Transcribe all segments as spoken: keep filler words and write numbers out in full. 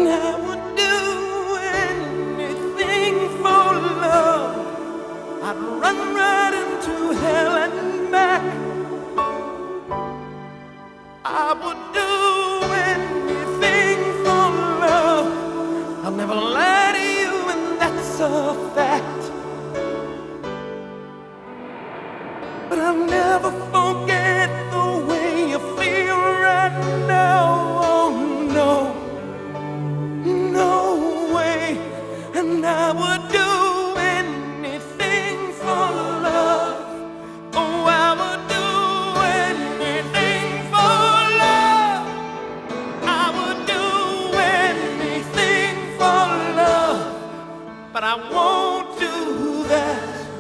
I would do anything for love. I'd run right into hell and back. I would do anything for love. I'll never lie to you, and that's a fact. But I'll never forget the way you feel right now. Oh no, no way. And I would do anything for love. Oh, I would do anything for love. I would do anything for love. But I won't do that.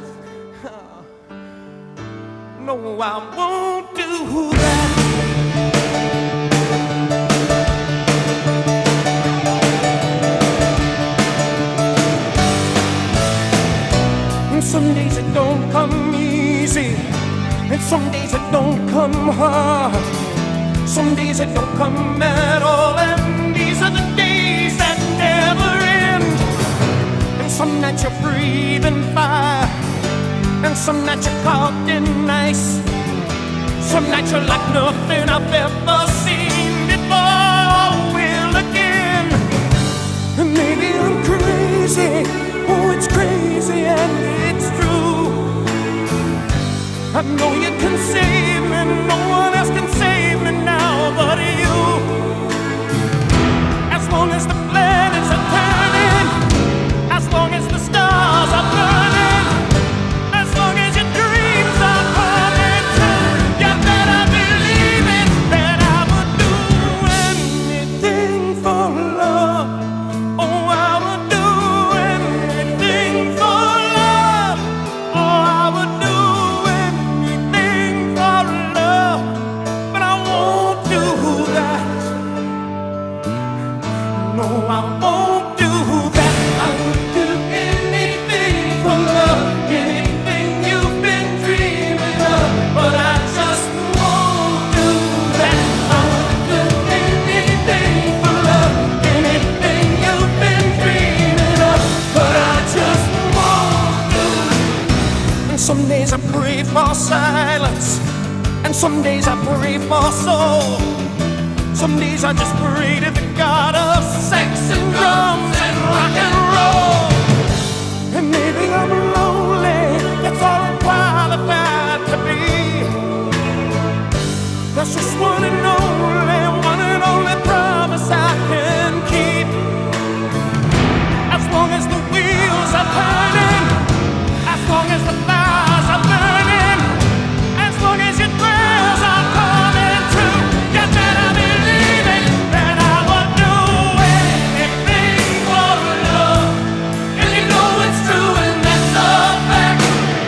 No, I won't do that. And some days it don't come easy, and some days it don't come hard. Some days it don't come at all, and these are the days that never end. And some nights you're breathing fire, and some nights you're caught in ice. Some nights you're like nothing I've ever seen before. Will again. And maybe I'm crazy. Oh, it's crazy and it's true. I know you can save me. No one else can save me now but you. As long as the planets are turning, as long as the stars are burning, as long as your dreams are coming true, you better believe it, that I would do anything for love. Oh, I would do anything for love. Oh, I would do anything for love. But I won't do that. No, I won't do that. I would do anything for love, anything you've been dreaming of, but I just won't do that. I would do anything for love, anything you've been dreaming of, but I just won't do. And some days I pray for silence, and some days I pray for soul. Some days I just pray to the God of sex and drums and rock and roll. And maybe I'm lonely, that's all I'm qualified to be. That's just one and only, one and only promise I can keep. As long as the wheels are turning, as long as the fires are burning, as long as your prayers are coming true, you better believe it, that I would do anything for love. And you know it's true, and that's a fact.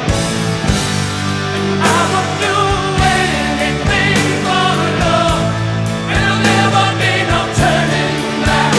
I would do anything for love, and there'll never be no turning back.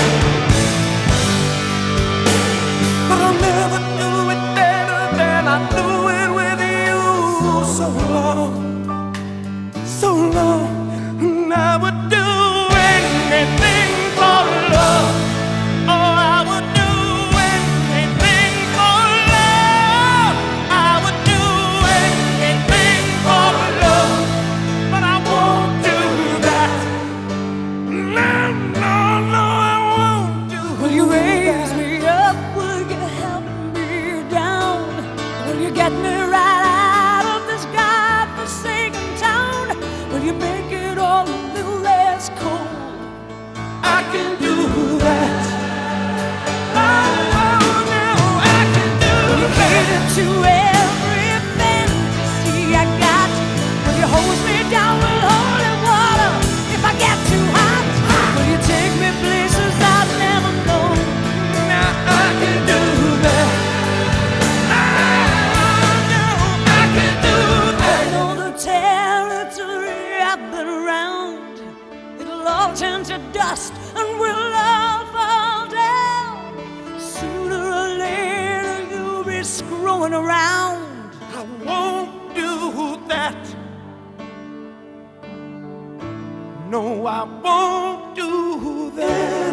But I'll never do it better than I do it with you. So long, so long, and I would do anything for love. Oh, I would do anything for love. I would do anything for love, but I won't do that. No, no, no, I won't do that. Will you raise me up? Will you help me down? Will you get me right out of this godforsaken town? Will you make it all a little less cold? I can do that. Oh, oh, no, I can do Will you that. cater to every fantasy I got? Will you hose me down with holy water if I get too hot? Will you take me places I've never known? Now I can do that. Oh, no, I can do I that. know the territory I've been around. It'll all turn to dust and we'll all fall down. Sooner or later you'll be screwing around. I won't do that. No, I won't do that.